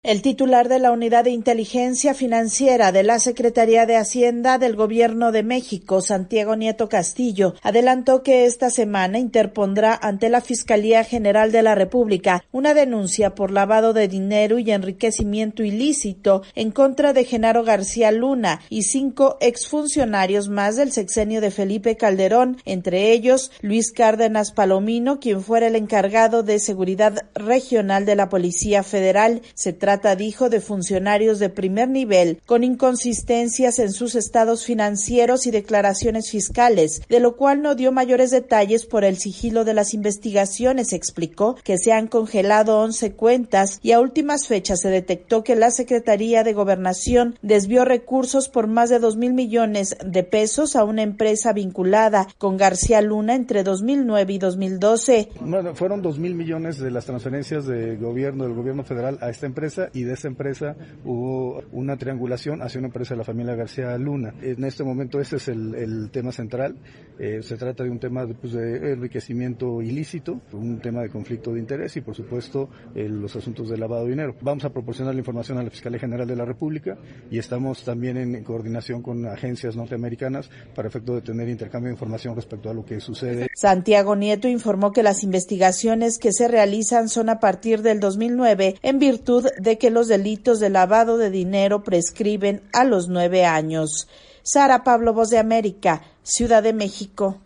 El titular de la Unidad de Inteligencia Financiera de la Secretaría de Hacienda del Gobierno de México, Santiago Nieto Castillo, adelantó que esta semana interpondrá ante la Fiscalía General de la República una denuncia por lavado de dinero y enriquecimiento ilícito en contra de Genaro García Luna y 5 exfuncionarios más del sexenio de Felipe Calderón, entre ellos Luis Cárdenas Palomino, quien fuera el encargado de seguridad regional de la Policía Federal. Se trata, dijo, de funcionarios de primer nivel con inconsistencias en sus estados financieros y declaraciones fiscales, de lo cual no dio mayores detalles por el sigilo de las investigaciones. Explicó que se han congelado 11 cuentas y a últimas fechas se detectó que la Secretaría de Gobernación desvió recursos por más de 2,000 millones de pesos a una empresa vinculada con García Luna entre 2009 y 2012. Bueno, fueron 2,000 millones de las transferencias del gobierno federal a esta empresa, y de esa empresa hubo una triangulación hacia una empresa de la familia García Luna. En este momento ese es el tema central. Se trata de un tema de enriquecimiento ilícito, un tema de conflicto de interés y por supuesto los asuntos de lavado de dinero. Vamos a proporcionar la información a la Fiscalía General de la República y estamos también en coordinación con agencias norteamericanas para efecto de tener intercambio de información respecto a lo que sucede. Santiago Nieto informó que las investigaciones que se realizan son a partir del 2009 en virtud de que los delitos de lavado de dinero prescriben a los 9 años. Sara Pablo, Voz de América, Ciudad de México.